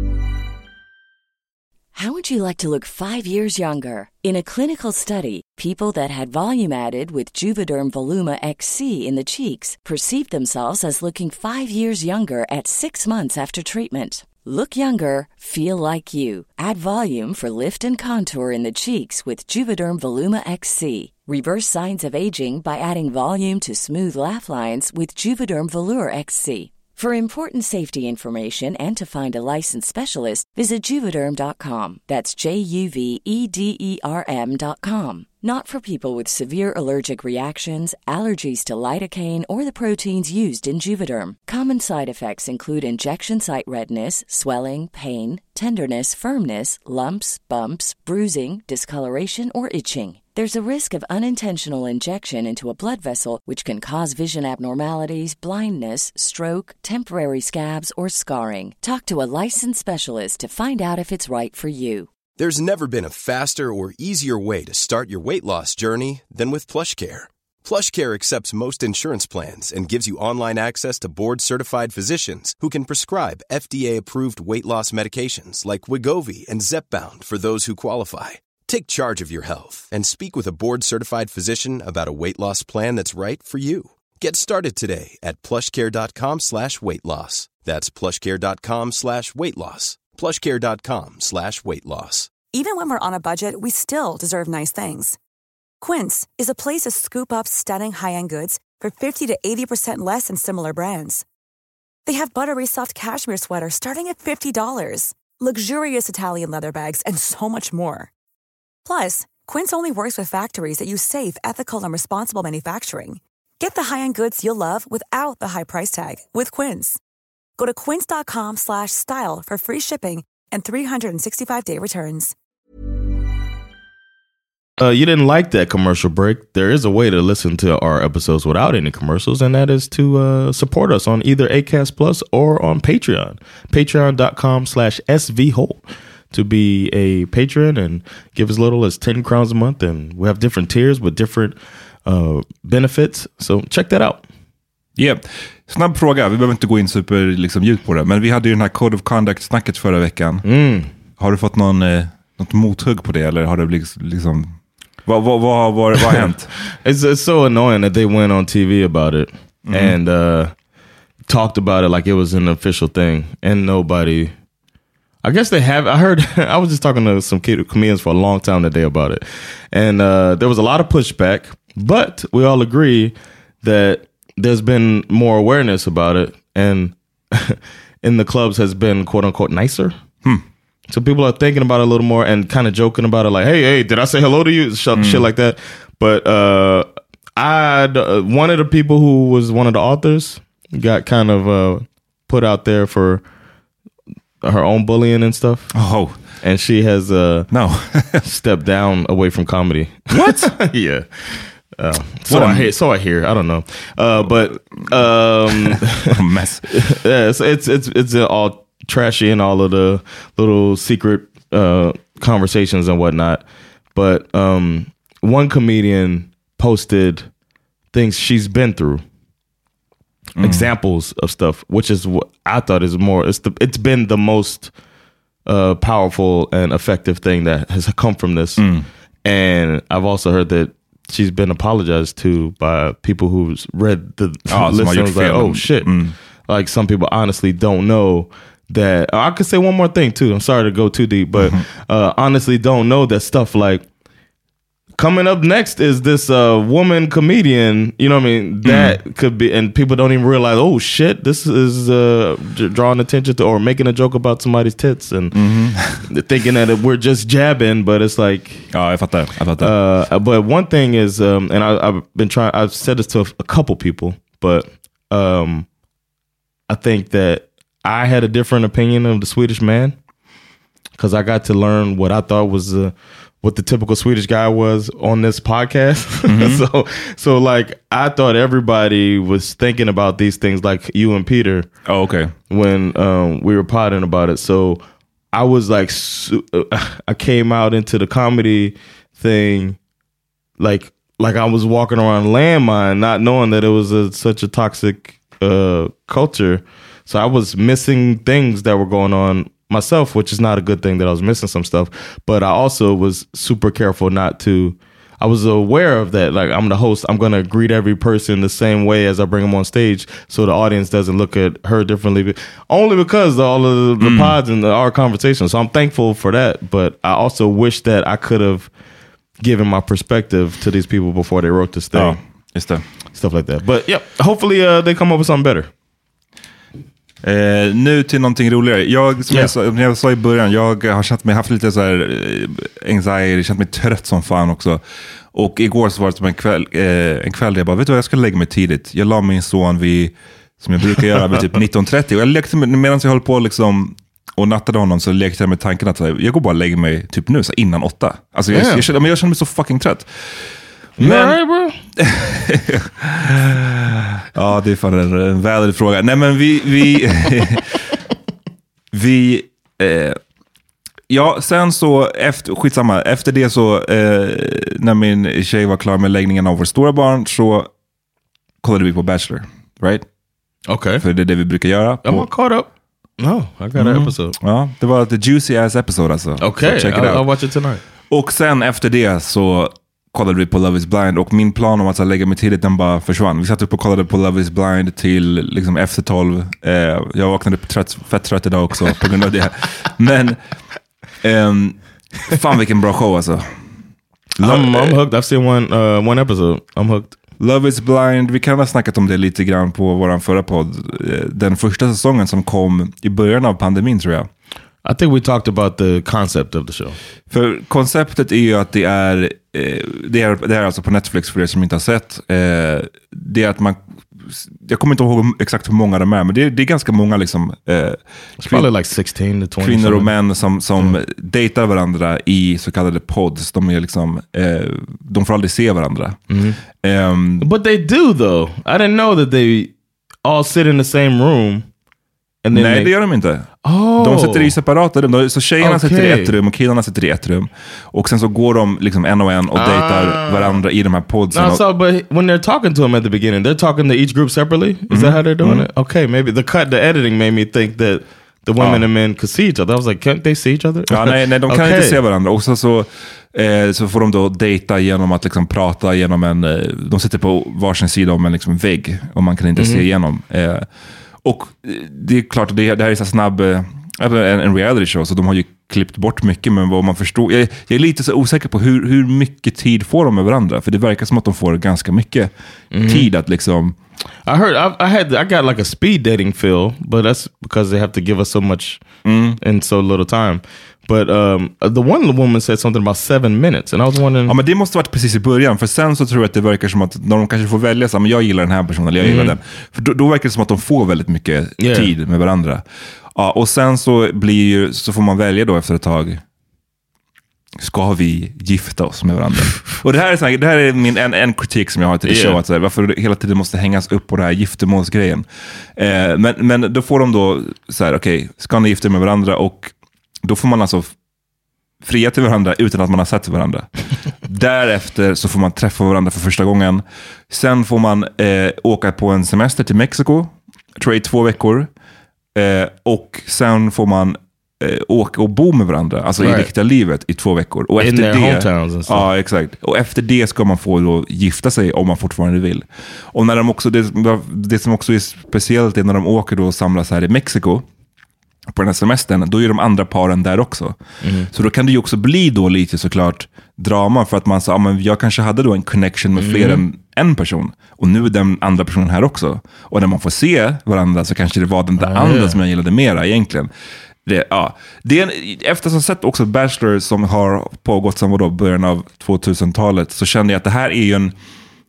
How would you like to look five years younger? In a clinical study, people that had volume added with Juvederm Voluma X C in the cheeks perceived themselves as looking five years younger at six months after treatment. Look younger, feel like you. Add volume for lift and contour in the cheeks with Juvederm Voluma X C. Reverse signs of aging by adding volume to smooth laugh lines with Juvederm Volure X C. For important safety information and to find a licensed specialist, visit Juvederm dot com. That's J U V E D E R M dot com. Not for people with severe allergic reactions, allergies to lidocaine, or the proteins used in Juvederm. Common side effects include injection site redness, swelling, pain, tenderness, firmness, lumps, bumps, bruising, discoloration, or itching. There's a risk of unintentional injection into a blood vessel, which can cause vision abnormalities, blindness, stroke, temporary scabs, or scarring. Talk to a licensed specialist to find out if it's right for you. There's never been a faster or easier way to start your weight loss journey than with PlushCare. PlushCare accepts most insurance plans and gives you online access to board-certified physicians who can prescribe F D A-approved weight loss medications like Wegovy and Zepbound for those who qualify. Take charge of your health and speak with a board-certified physician about a weight loss plan that's right for you. Get started today at plushcare.com slash weight loss. That's plushcare.com slash weight loss. plushcare.com slash weight loss. Even when we're on a budget, we still deserve nice things. Quince is a place to scoop up stunning high-end goods for fifty to eighty percent less than similar brands. They have buttery soft cashmere sweaters starting at fifty dollars, luxurious Italian leather bags, and so much more. Plus, Quince only works with factories that use safe, ethical, and responsible manufacturing. Get the high-end goods you'll love without the high price tag with Quince. Go to quince.com slash style for free shipping and three sixty-five day returns. Uh, you didn't like that commercial break. There is a way to listen to our episodes without any commercials, and that is to uh, support us on either Acast Plus or on Patreon. Patreon.com slash SVHole. To be a patron and give as little as ten crowns a month. And we have different tiers with different uh, benefits. So check that out. Yeah. Snabb fråga. Vi behöver inte gå in super liksom, djupt på det. Men vi hade ju den här Code of Conduct-snacket förra veckan. Mm. Har du fått någon, eh, något mothugg på det? Eller har det liksom... Vad, vad, vad, vad, vad har hänt? it's, it's so annoying that they went on T V about it. Mm. And uh, talked about it like it was an official thing. And nobody... I guess they have. I heard, I was just talking to some comedians for a long time today about it. And uh, there was a lot of pushback, but we all agree that there's been more awareness about it. And in the clubs has been quote unquote nicer. Hmm. So people are thinking about it a little more and kind of joking about it. Like, hey, hey, did I say hello to you? Shit, mm. shit like that. But uh, I, uh, one of the people who was one of the authors got kind of uh, put out there for her own bullying and stuff. Oh. And she has uh no stepped down away from comedy. What? Yeah. Uh, so what I hear, so I hear. I don't know. Uh, but um what a mess. Yeah, it's it's it's it's all trashy and all of the little secret uh conversations and whatnot. But um one comedian posted things she's been through. Mm. Examples of stuff, which is what I thought is more. It's the. It's been the most uh, powerful and effective thing that has come from this. Mm. And I've also heard that she's been apologized to by people who's read the oh, list and was like, "Oh shit!" Mm. Like some people honestly don't know that. I could say one more thing too. I'm sorry to go too deep, but mm-hmm. uh, honestly don't know that stuff like. Coming up next is this uh, woman comedian, you know what I mean? That mm. could be, and people don't even realize, oh shit, this is uh, drawing attention to, or making a joke about somebody's tits and mm-hmm. thinking that we're just jabbing, but it's like... Ja, jag fattar. Jag fattar. Uh, but one thing is, um, and I, I've been trying, I've said this to a, a couple people, but um, I think that I had a different opinion of the Swedish man because I got to learn what I thought was uh, what the typical Swedish guy was on this podcast. Mm-hmm. so, so like I thought everybody was thinking about these things like you and Peter. Oh, okay. When um, we were potting about it. So I was like, I came out into the comedy thing like like I was walking around landmine, not knowing that it was a, such a toxic uh, culture. So I was missing things that were going on myself, which is not a good thing that I was missing some stuff. But I also was super careful not to, I was aware of that. Like I'm the host, I'm going to greet every person the same way as I bring them on stage so the audience doesn't look at her differently. Only because of all of the, the mm. pods and the, our conversations. So I'm thankful for that. But I also wish that I could have given my perspective to these people before they wrote this thing. Oh, just det. Stuff like that. But yeah, hopefully uh, they come up with something better. Eh, nu till någonting roligare. Jag, som yeah. jag, sa, jag, jag sa i början, jag har känt mig, haft lite så här anxiety, känt mig trött som fan också. Och igår så var det som en kväll, eh, en kväll där jag bara, vet du vad, jag ska lägga mig tidigt. Jag la min son vid, som jag brukar göra, vid typ nitton trettio. Och jag lekte med, medan jag höll på liksom och nattade honom, så lekte jag med tanken att jag går bara och lägger mig typ nu, så innan åtta. Alltså jag, yeah. jag, jag, jag känner mig så fucking trött. Men right, bro? Ja, det är fan en, en väldig fråga. Nej, men vi vi vi eh, ja, sen så efter skitsamma, efter det så eh, när min tjej var klar med läggningen av vår stora barn så kollade vi på Bachelor, right? Okay. För det är det vi brukar göra. I'm all caught up. No, I got mm. an episode. Ja, det var the juicy ass episode alltså. Okay, check it I'll, out. I'll watch it tonight. Och sen efter det så kollade vi på Love is Blind och min plan om att lägga mig tidigt, den bara försvann. Vi satt upp och kollade på Love is Blind till liksom efter tolv. Eh, jag vaknade upp trött, fett trött idag också på grund av det. Men um, fan vilken bra show alltså. Love, I'm, I'm hooked. I've seen one, uh, one episode. I'm hooked. Love is Blind, vi kan ha snackat om det lite grann på våran förra podd. Den första säsongen som kom i början av pandemin tror jag. I think we talked about the concept of the show. För konceptet är ju att det är, eh, det är, det är alltså på Netflix för er som inte har sett. Eh, det är att man, jag kommer inte ihåg exakt hur många de är, men det är, det är ganska många liksom, eh, kvin- like sixteen to twenty kvinnor och män som, som mm. dejtar varandra i så kallade pods. De är liksom, eh, de får aldrig se varandra. Mm. Um, But they do though. I didn't know that they all sit in the same room. Nej, they... det gör de inte. Oh. De sitter i separata rum. Så tjejerna okay. sitter i ett rum och killarna sitter i ett rum. Och sen så går de liksom en och en och dejtar ah. varandra i de här podsen. No, so, but when they're talking to them at the beginning, they're talking to each group separately? Is mm-hmm. that how they're doing mm-hmm. it? Okay, maybe the cut, the editing made me think that the women ah. and men could see each other. I was like, can't they see each other? Ja, nej, nej, de kan okay. inte se varandra. Och så, så, eh, så får de då dejta genom att liksom prata genom en... Eh, de sitter på varsin sida om en liksom vägg och man kan inte mm-hmm. se igenom. Eh, Och det är klart att det, det här är så snabb en, en reality show, så de har ju klippt bort mycket, men vad man förstår, jag, jag är lite så osäker på hur, hur mycket tid får de med varandra, för det verkar som att de får ganska mycket mm. tid att liksom. I heard I, I had I got like a speed dating feel, but that's because they have to give us so much mm. in so little time. But um, the one woman said something about seven minutes, and I was wondering. Ja, men det måste varit precis i början, för sen så tror jag att det verkar som att när de kanske får välja så, men jag gillar den här personen eller jag gillar mm. den. För då, då verkar det som att de får väldigt mycket yeah. tid med varandra. Ja, och sen så blir ju, så får man välja då efter ett tag. Ska vi gifta oss med varandra? Och det här är, så här, det här är min, en, en kritik som jag har till yeah. show, att så här, varför det hela tiden måste hängas upp på det här giftermålsgrejen. Eh, men, men då får de då så här, okej, okay, ska ni gifta med varandra, och då får man alltså fria till varandra utan att man har sett varandra. Därefter så får man träffa varandra för första gången. Sen får man eh, åka på en semester till Mexiko, tror jag i två veckor. Eh, och sen får man eh, åka och bo med varandra, alltså right. i riktiga livet i två veckor. Och in efter their hometowns and stuff. Ja, exakt. Och efter det ska man få då gifta sig om man fortfarande vill. Och när de också, det, det som också är speciellt är när de åker då och samlas här i Mexiko på den här semestern, då är de andra paren där också. Mm. Så då kan det ju också bli då lite såklart drama, för att man sa, ah, men jag kanske hade då en connection med fler mm. än en person, och nu är den andra personen här också. Och när man får se varandra så kanske det var den där ah, andra yeah. som jag gillade mera egentligen. Det, ja. det är en, efter att ha sett också Bachelor som har pågått sedan då början av tvåtusentalet, så kände jag att det här är ju en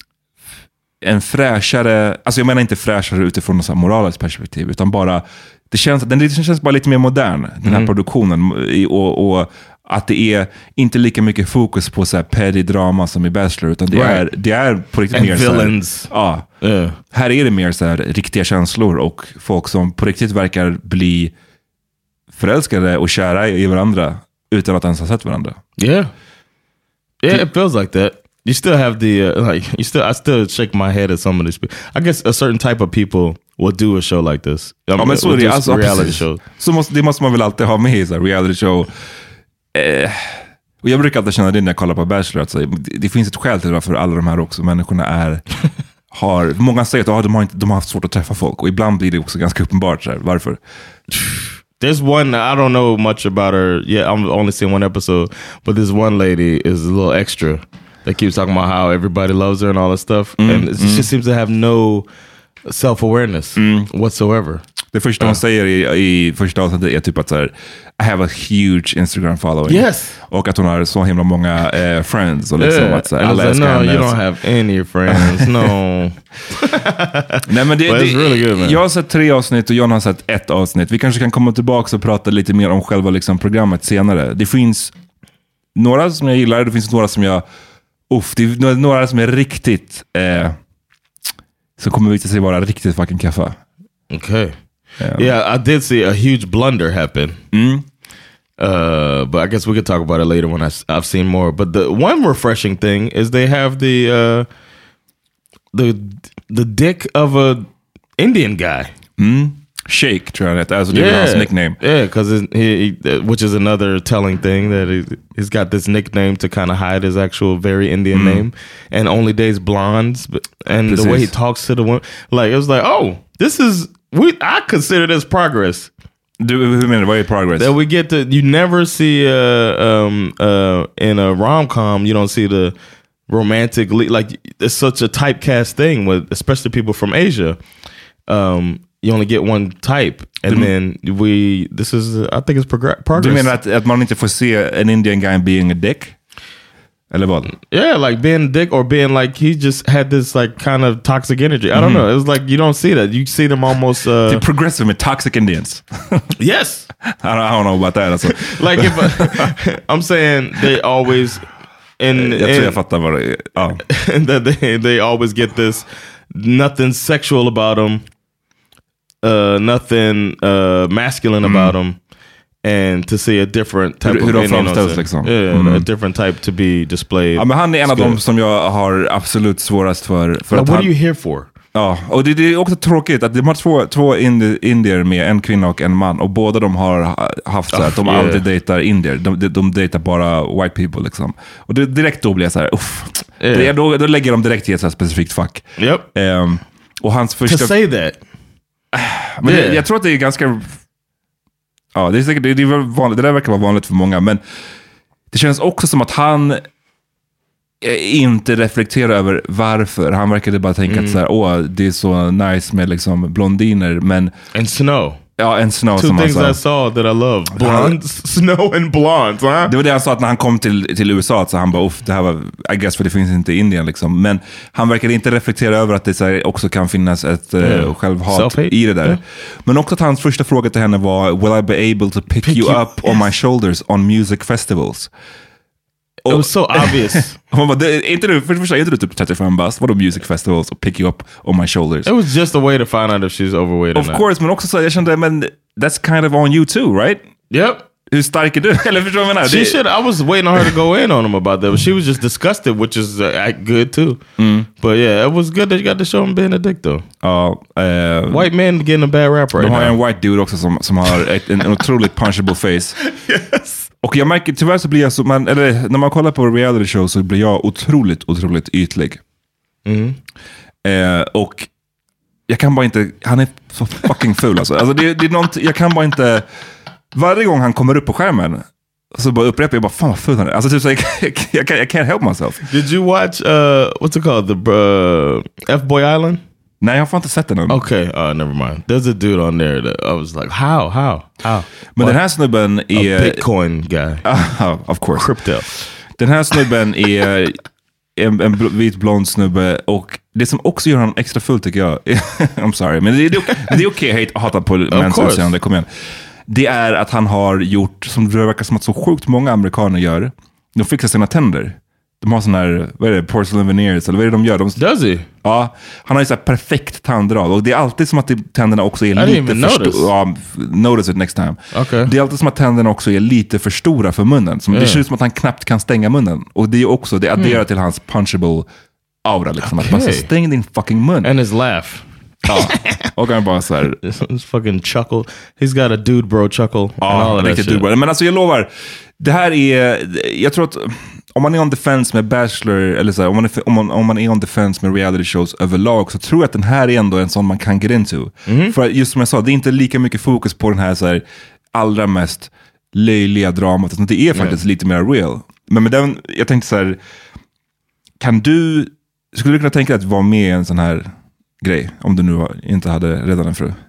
en fräschare, alltså jag menar inte fräschare utifrån något så här moraliskt perspektiv, utan bara det känns, den känns bara lite mer modern, den här mm. produktionen. Och, och att det är inte lika mycket fokus på så här petty drama som i Bachelor, utan det, right. är, det är på riktigt And mer villains. Så här, ja, uh. här är det mer så här riktiga känslor och folk som på riktigt verkar bli förälskade och kära i varandra utan att ens ha sett varandra. Yeah. Yeah, it feels like that. You still have the uh, like you still I still shake my head at some of these people. I guess a certain type of people will do a show like this. I mean, ja, men så är det, alltså, reality show. Så måste, det måste man väl alltid ha med i så här reality show. Eh, och jag brukar alltid känna det när jag kollar på Bachelor, alltså, det, det finns ett skäl till varför alla de här också människorna är har, många säger att oh, de, har inte, de har haft svårt att träffa folk, och ibland blir det också ganska uppenbart så här, varför. There's one, I don't know much about her. Yeah, I'm only seeing one episode, but this one lady is a little extra. That keeps talking about how everybody loves her and all that stuff. Mm, and it mm. just seems to have no self-awareness mm. whatsoever. Det första hon uh. säger i, i första avsnittet är typ att så här, I have a huge Instagram following. Yes. Och att hon har så himla många eh, friends. Och liksom yeah. att så här, alla like, no, you don't have any friends. No. Nej, men det, But it's really good, man. Jag har sett tre avsnitt och John har sett ett avsnitt. Vi kanske kan komma tillbaka och prata lite mer om själva liksom, programmet senare. Det finns några som jag gillar. Det finns några som jag uff, det är några som är riktigt eh, så kommer visa sig vara riktigt fucking kaffa. Okay. Yeah. yeah, I did see a huge blunder happen. Mm. Uh, but I guess we could talk about it later when I, I've seen more. But the one refreshing thing is they have the uh, the the dick of a Indian guy. Mm. Shake, tror jag. That's yeah. his nickname. Yeah, because he, he, which is another telling thing that he, he's got this nickname to kind of hide his actual very Indian mm. name, and only dates blondes. But, and Precis. The way he talks to the woman, like it was like, oh, this is we. I consider this progress. Do hur menar du? Vad är progress? That we get to. You never see uh, um, uh, in a rom-com. You don't see the romantic like it's such a typecast thing with especially people from Asia. Um, You only get one type, and du, then we. This is, I think, it's progr- progress. Du menar att, att man inte får se an Indian guy being a dick, eller vad? Yeah, like being a dick or being like he just had this like kind of toxic energy. I don't mm-hmm. know. It's like you don't see that. You see them almost. Uh, They're progressive with toxic Indians. Yes, I don't, I don't know about that. Also. Like if I, I'm saying they always. In, jag tror jag fattar vad det är. Ja. That they they always get this nothing sexual about them. Uh, nothing uh, masculine mm. about them, and to see a different type hur, of Indian, hur liksom. Yeah, mm. a different type to be displayed. Ja, men han är en av dem som jag har absolut svårast för. för now, att what han, are you here for? Ja, och det, det är också tråkigt att de har två, två indi, indier med, en kvinna och en man, och båda de har haft så här, oh, att de yeah. aldrig dejtar indier, de, de, de dejtar bara white people liksom. Och det, direkt då blir jag så här, uff. Yeah. Det, då, då lägger de direkt i ett så här specifikt fack. Yep. Um, och hans första... To say that. Men yeah. det, jag tror att det är ganska... Ja, det är säkert, det, det, är vanligt, det där verkar vara vanligt för många, men det känns också som att han inte reflekterar över varför. Han verkade bara tänka mm. att så här, åh, det är så nice med liksom blondiner, men... And snow. Ja, en snow Two som things han sa. I saw that I love. Blondes, snow and blondes. Huh? Det var det han sa, att när han kom till, till U S A så han bara, uff, det här var, I guess, för det finns inte i Indien liksom. Men han verkade inte reflektera över att det så här, också kan finnas ett yeah. uh, självhat Self-hate. I det där. Yeah. Men också att hans första fråga till henne var, will I be able to pick, pick you up yes. on my shoulders on music festivals? It was so obvious. Hon bara, är inte du, för första, är inte du typ trettiofem bast? Vadå music festivals och pick you up on my shoulders? It was just a way to find out if she's overweight of or not. Course, men också så, jag kände, men that's kind of on you too, right? Yep. Hur stark är du? Eller förstår du vad jag menar? She should, I was waiting on her to go in on him about that, but she was just disgusted, which is uh, good too. Mm. But yeah, it was good that you got to show him being a dick though. Ja. Uh, uh, white man getting a bad rap right now. De har now. en white dude också som, som har ett, en, en otroligt punchable face. Yes. Och jag märker, tyvärr så blir jag så, man, eller när man kollar på reality show så blir jag otroligt, otroligt ytlig. Mm. Eh, och jag kan bara inte, han är så fucking ful alltså. Alltså det, det är något, jag kan bara inte, varje gång han kommer upp på skärmen så bara upprepar jag bara, fan vad ful han är. Alltså typ så, jag, jag, jag, I can't help myself. Did you watch, uh, what's it called, the uh, F-Boy Island? Nej, jag har inte sett den än. Okay, uh, never mind. There's a dude on there that I was like, how, how, how? Men den här snubben är... A Bitcoin guy. Uh, of course. Crypto. Den här snubben är en, en vit blond snubbe och det som också gör honom extra full tycker jag, I'm sorry, men det är, det är okej okay att hata på mäns utseende, kom igen. Det är att han har gjort, som det verkar som att så sjukt många amerikaner gör, de fixar sina tänder. De har sån här, vad är det, porcelain veneers, eller vad är det de gör? De, Does he? Ja, han har ju så här perfekt tanddrag. Och det är alltid som att det, tänderna också är I lite för stora. Ja, notice it next time. Okay. Det är alltid som att tänderna också är lite för stora för munnen. Som, yeah. Det ser ut som att han knappt kan stänga munnen. Och det är också, det adderar mm. till hans punchable aura. Liksom. Okay. Att man ska stänga din fucking mun. And his laugh. Ja, och han bara så här. His fucking chuckle. He's got a dude bro chuckle. Ja, riktigt dude bro. Men alltså jag lovar, det här är, jag tror att om man är on defense med Bachelor, eller så här, om, man är, om, man, om man är on defense med reality shows överlag, så tror jag att den här är ändå en sån man kan get into. Mm. För just som jag sa, det är inte lika mycket fokus på den här, så här allra mest löjliga dramat. Det är faktiskt yeah. lite mer real. Men med den, jag tänkte så här, kan du, skulle du kunna tänka dig att vara med i en sån här grej, om du nu var, inte hade redan en fru?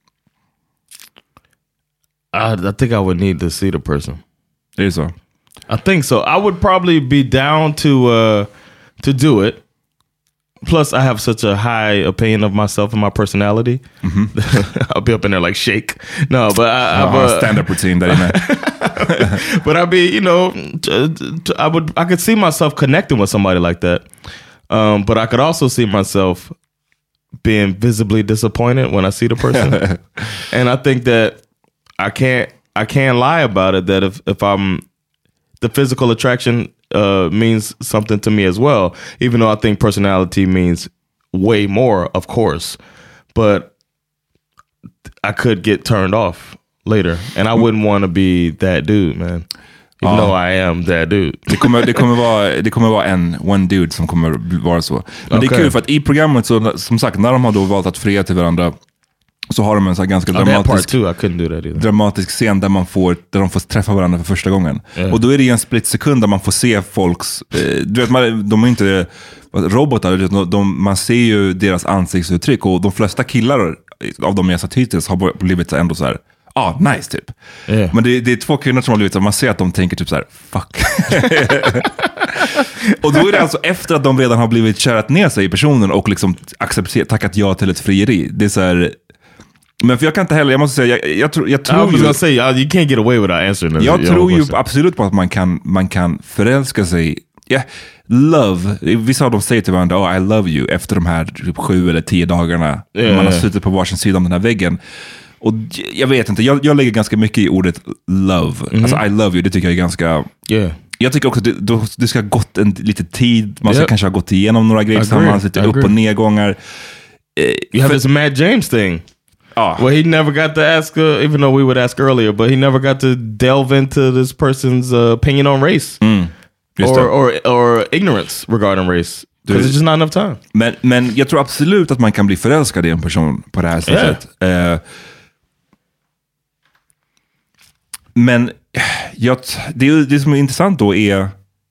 I, I think I would need to see the person. Är det så? I think so. I would probably be down to uh, to do it. Plus, I have such a high opinion of myself and my personality. Mm-hmm. I'll be up in there like shake. No, but I, I have a stand-up routine that in But I'd be, you know, t- t- I would, I could see myself connecting with somebody like that. Um, but I could also see myself being visibly disappointed when I see the person. And I think that I can't, I can't lie about it. That if if I'm the physical attraction uh, means something to me as well, even though I think personality means way more, of course. But I could get turned off later, and I wouldn't want to be that dude, man. Even ja. though I am that dude. Det kommer, det kommer vara, det kommer vara en one dude som kommer vara så. Men okay. Det är kul för att i programmet, så, som sagt, när de har då valt att fria till varandra, så har de en så här ganska oh, dramatisk, dramatisk scen där, man får, där de får träffa varandra för första gången. Yeah. Och då är det en split sekund där man får se folks, eh, du vet, man, de är inte robotar, de, de, man ser ju deras ansiktsuttryck, och de flesta killar av de jag satt hittills har blivit så ändå så här, ah, nice typ. Yeah. Men det, det är två kvinnor som har blivit så, man ser att de tänker typ så här, fuck. Och då är det alltså efter att de redan har blivit kärat ner sig i personen och liksom accepterat, tackat ja till ett frieri. Det är så här. Men för jag kan inte heller, jag måste säga, jag, jag, tror, jag tror ju... Say, you can't get away without answering. Jag tror ju absolut på att man kan, man kan förälska sig. Yeah, love, vissa av dem säger till varandra, oh, I love you, efter de här typ sju eller tio dagarna. Yeah, man har suttit på varsin sida om den här väggen. Och jag vet inte, jag, jag lägger ganska mycket i ordet love. Mm-hmm. Alltså I love you, det tycker jag är ganska... Yeah. Jag tycker också att det, det ska ha gått en lite tid. Man ska yeah. kanske ha gått igenom några grejer tillsammans, lite upp- och nedgångar. Uh, you have this Matt James thing. Ah. Well, he never got to ask, uh, even though we would ask earlier, but he never got to delve into this person's uh, opinion on race. Mm. Or, or, or ignorance regarding race. Because it's just not enough time. Men, men jag tror absolut att man kan bli förälskad i en person på det här sättet. Yeah. Uh, men jag, det, det som är intressant då är...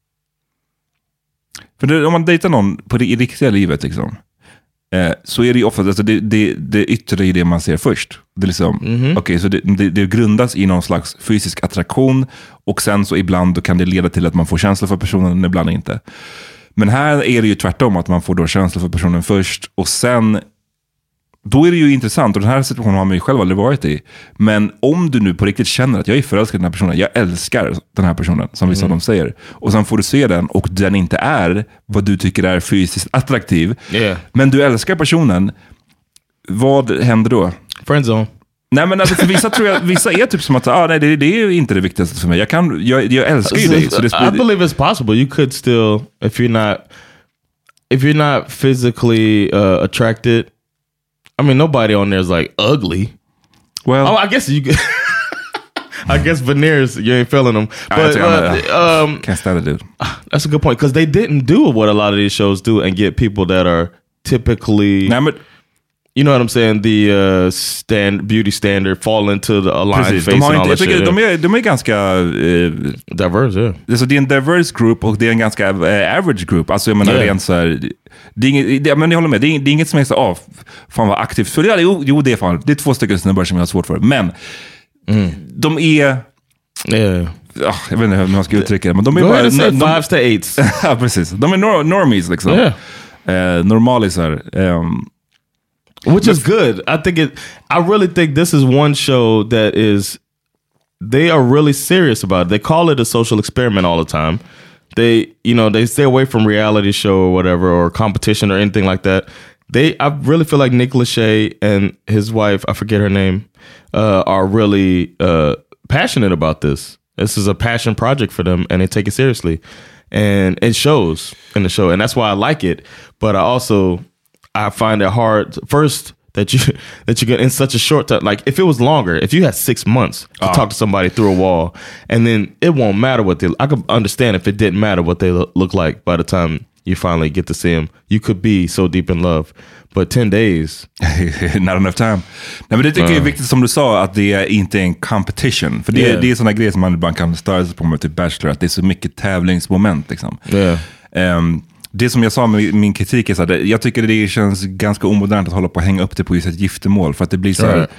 För det, om man dejtar någon på det, i riktiga livet liksom, eh, så är det ju ofta, alltså det, det, det yttre är det man ser först. Det är liksom, mm-hmm. okay, så det, det, det grundas i någon slags fysisk attraktion, och sen så ibland då kan det leda till att man får känsla för personen, ibland inte. Men här är det ju tvärtom, att man får då känsla för personen först, och sen då är det ju intressant, och den här situationen har man ju själv aldrig varit i. Men om du nu på riktigt känner att jag är förälskad i den här personen, jag älskar den här personen, som vissa mm. av dem säger, och sen får du se den och den inte är vad du tycker är fysiskt attraktiv, yeah. men du älskar personen, vad händer då? Friendzone. Nej, men alltså, för vissa tror jag, vissa är typ som att ah, nej, det, det är ju inte det viktigaste för mig. Jag, kan, jag, jag älskar ju dig. Så det I believe it's possible. You could still, if you're not if you're not physically uh, attracted, I mean, nobody on there is like ugly. Well, oh, I guess you could. I guess veneers, you ain't feeling them. But uh, um, can't stand it, dude. That's a good point, because they didn't do what a lot of these shows do and get people that are typically, Nej, men, you know what I'm saying, the uh, stand beauty standard fall into the aligned face de and all that shit. De är, de är ganska uh, diverse, yeah. Alltså, det är en diverse group, och det är en ganska uh, average group. Alltså jag menar, yeah. rent så här, det är inget, det, men jag håller med, det är, det är inget som är så, oh, fan vad aktivt. Så det, jo, jo, det är fan, det är två stycken snubbar som jag har svårt för. Men mm. de är... Yeah. Oh, jag vet inte hur man ska uttrycka det, men de är Go bara... Ahead and say fives to eights. Ja, precis. De är nor- normies liksom. Yeah. Uh, normalisar. Um, Which is good. I think it, I really think this is one show that is, they are really serious about it. They call it a social experiment all the time. They, you know, they stay away from reality show or whatever, or competition or anything like that. They, I really feel like Nick Lachey and his wife, I forget her name, uh, are really uh, passionate about this. This is a passion project for them, and they take it seriously. And it shows in the show, and that's why I like it. But I also, I find it hard, first, that you that you get in such a short time. Like if it was longer, if you had six months to uh. talk to somebody through a wall, and then it won't matter what they. I could understand if it didn't matter what they look like by the time you finally get to see them. You could be so deep in love, but ten days, not enough time. Nej, men det tycker uh. jag är viktigt som du sa, att det är inte en competition. För det, yeah. det är sådana grejer som man ibland kan störa sig på med typ Bachelor, att det är så mycket tävlingsmoment liksom. Yeah. Um, Det som jag sa med min kritik är så här, jag tycker det känns ganska omodernt att hålla på att hänga upp det på just ett giftermål, för att det blir så här, right.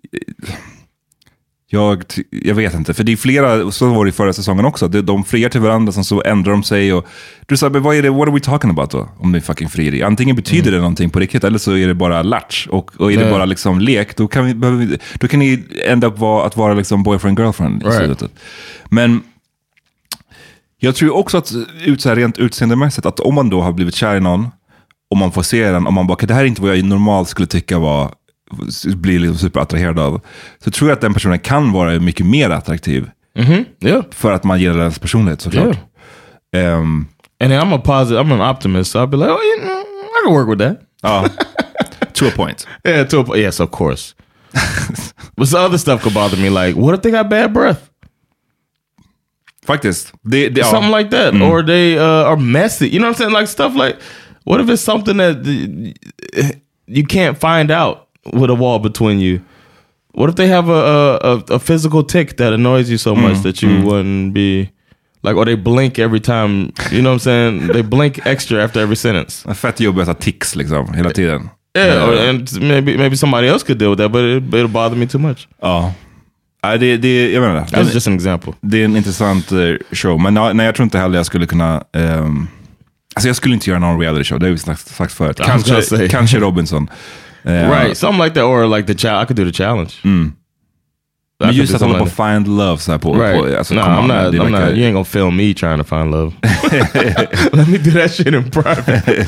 jag, jag vet inte, för det är flera, så var det i förra säsongen också, de, de friar till varandra, som så ändrar de sig, och du sa, men vad är det, what are we talking about då, om det är fucking frieri? Antingen betyder mm. det någonting på riktigt, eller så är det bara latch, och, och är det yeah. bara liksom lek, då kan vi, då kan ni ända upp vara, att vara liksom boyfriend girlfriend right. i slutet. Men jag tror också att ut så här rent utseendemässigt, att om man då har blivit kär i någon, och man får se den, och man bara, det här är inte vad jag normalt skulle tycka var, blir liksom superattraherad av, så tror jag att den personen kan vara mycket mer attraktiv. Mm-hmm. Yeah. För att man gillar dens personlighet, såklart. Yeah. Um, And I'm a positive, I'm an optimist, so I'll be like, oh, you know, I can work with that. Uh, to a point. Yeah, to a point. Yes, of course. But some other stuff could bother me, like, what if they got bad breath? Faktiskt. They, they something are. like that. Mm. Or they uh, are messy. You know what I'm saying? Like stuff like, what if it's something that you can't find out with a wall between you? What if they have a a, a physical tick that annoys you so much mm. that you mm. wouldn't be... Like, or they blink every time, you know what I'm saying? They blink extra after every sentence. Fett jobbigt att tics liksom, hela tiden. Yeah, or, and maybe maybe somebody else could deal with that, but it, it'll bother me too much. Ja. Nej, det, det, jag menar, That's det, just an example. Det är en intressant uh, show, men nej, jag tror inte heller jag skulle kunna... Um, alltså jag skulle inte göra någon reality show, det har vi sagt, sagt förut. Kanske, kanske Robinson. Uh, right, something like that, or like the challenge. I could do the challenge. Mm. Men just att hålla på like find love så här på... Right. på alltså, no, I'm on, not, I'm like not, a, you ain't gonna film me trying to find love. Let me do that shit in private.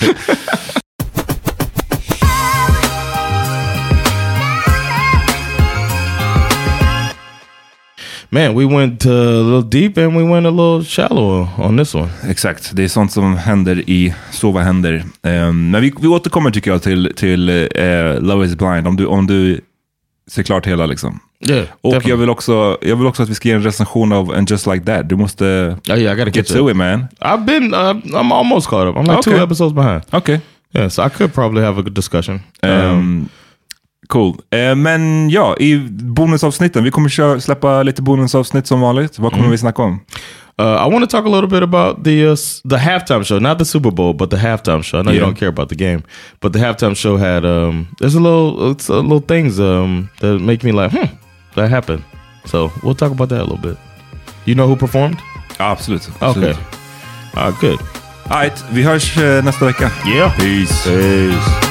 Man, we went uh, a little deep and we went a little shallow on this one. Exakt, det är sånt som händer i Så vad händer. Um, men vi, vi återkommer tycker jag till, till uh, Love is blind, om du, om du ser klart hela liksom. Yeah, och jag vill, också, jag vill också att vi ska ge en recension av And Just Like That. Du måste oh, yeah, I gotta get to it, man. I've been, uh, I'm almost caught up. I'm like okay. two episodes behind. Okay. Yeah, so I could probably have a good discussion. Um, um, cool. Uh, men ja, i bonusavsnitten, vi kommer köra, släppa lite bonusavsnitt som vanligt. Vad kommer mm. vi snacka om? Uh, I want to talk a little bit about the uh, the halftime show, not the Super Bowl, but the halftime show. I know yeah. you don't care about the game, but the halftime show had um, there's a little, it's a little things um that make me like, hmm, that happened. So we'll talk about that a little bit. You know who performed? Absolut. absolut. Okay. Uh, good. All right, vi hörs uh, nästa vecka. Yeah. Peace. Peace.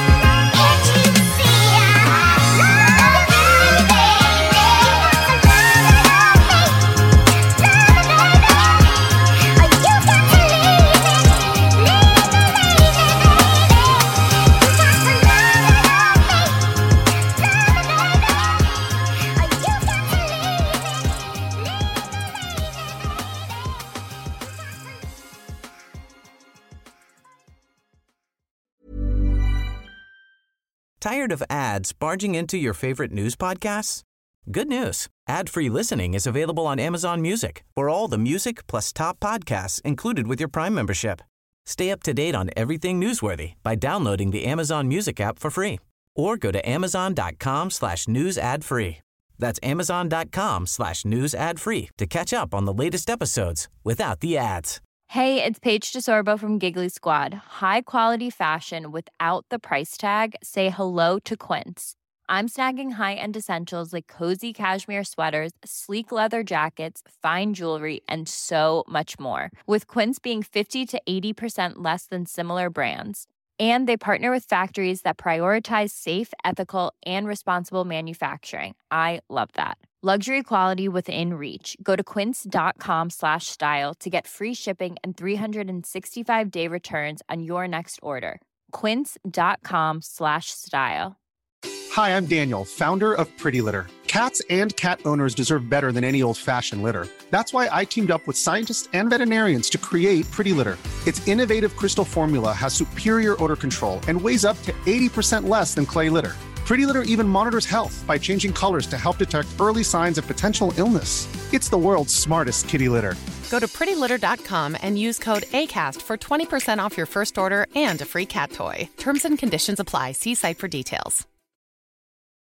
Tired of ads barging into your favorite news podcasts? Good news. Ad-free listening is available on Amazon Music for all the music plus top podcasts included with your Prime membership. Stay up to date on everything newsworthy by downloading the Amazon Music app for free or go to amazon.com slash news ad free. That's amazon.com slash news ad free to catch up on the latest episodes without the ads. Hey, it's Paige DeSorbo from Giggly Squad. High quality fashion without the price tag. Say hello to Quince. I'm snagging high-end essentials like cozy cashmere sweaters, sleek leather jackets, fine jewelry, and so much more. With Quince being fifty to eighty percent less than similar brands. And they partner with factories that prioritize safe, ethical, and responsible manufacturing. I love that. Luxury quality within reach. Go to quince.com slash style to get free shipping and three sixty-five day returns on your next order. Quince.com slash style. Hi, I'm Daniel, founder of Pretty Litter. Cats and cat owners deserve better than any old-fashioned litter. That's why I teamed up with scientists and veterinarians to create Pretty Litter. Its innovative crystal formula has superior odor control and weighs up to eighty percent less than clay litter. Pretty Litter even monitors health by changing colors to help detect early signs of potential illness. It's the world's smartest kitty litter. Go to pretty litter dot com and use code ACAST for twenty percent off your first order and a free cat toy. Terms and conditions apply. See site for details.